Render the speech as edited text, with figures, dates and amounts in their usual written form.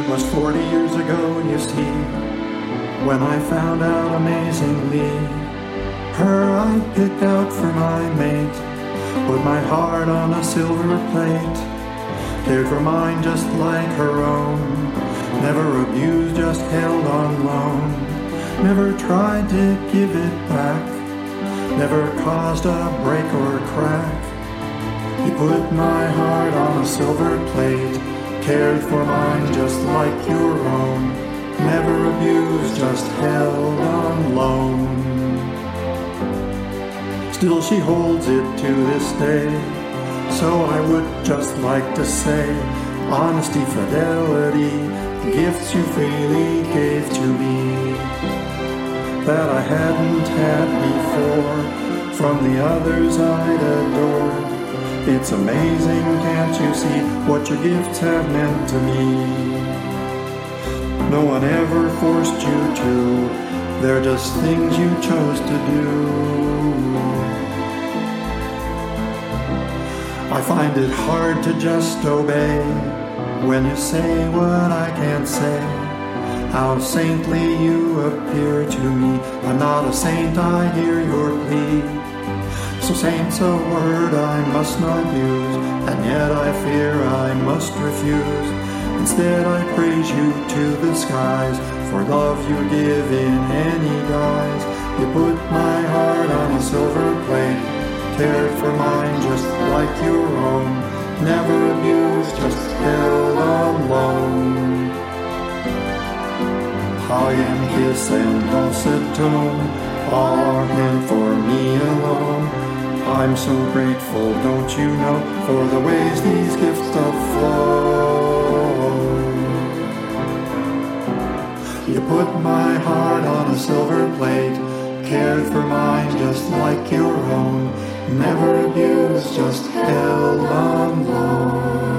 Was 40 years ago, you see, when I found out amazingly, her I picked out for my mate, put my heart on a silver plate, cared for mine just like her own, never abused, just held on loan, never tried to give it back, never caused a break or crack. You put my heart on a silver plate, cared for mine just like your own, never abused, just held on loan. Still she holds it to this day, so I would just like to say, honesty, fidelity, gifts you freely gave to me, that I hadn't had before, from the others I'd adored. It's amazing, can't you see, what your gifts have meant to me? No one ever forced you to, they're just things you chose to do. I find it hard to just obey when you say what I can't say. How saintly you appear to me. I'm not a saint, I hear your plea. So saint's a word I must not use, and yet I fear I must refuse. Instead I praise you to the skies, for love you give in any guise. You put my heart on a silver plate, cared for mine just like your own, never abused, just held on loan. Hug and kiss and dulcet tone, all are meant for me alone. I'm so grateful, don't you know, for the ways these gifts have flowed. You put my heart on a silver plate, cared for mine just like your own, never abused, just held on loan.